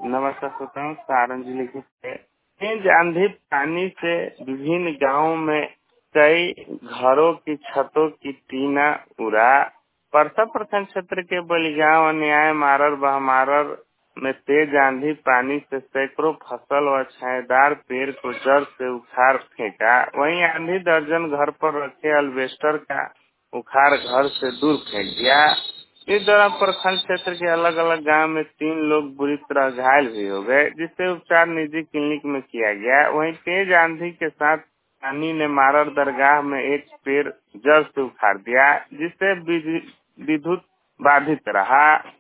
नमस्कार श्रोताओं, सारण जिले के तेज आंधी पानी से विभिन्न गांवों में कई घरों की छतों की टीना उड़ा। परसा प्रखंड क्षेत्र के बलिगांव अन्याय मारर बहमारर में तेज आंधी पानी से सैकड़ों फसल व छायादार पेड़ को जड़ से उखाड़ फेंका। वहीं आंधी दर्जन घर पर रखे अल्बेस्टर का उखाड़ घर से दूर फेंक दिया। इस दौरान प्रखंड क्षेत्र के अलग अलग गांव में 3 लोग बुरी तरह घायल भी हो गए, जिससे उपचार निजी क्लिनिक में किया गया। वहीं तेज आंधी के साथ पानी ने मारर दरगाह में एक पेड़ जड़ से उखाड़ दिया, जिससे विद्युत बाधित रहा।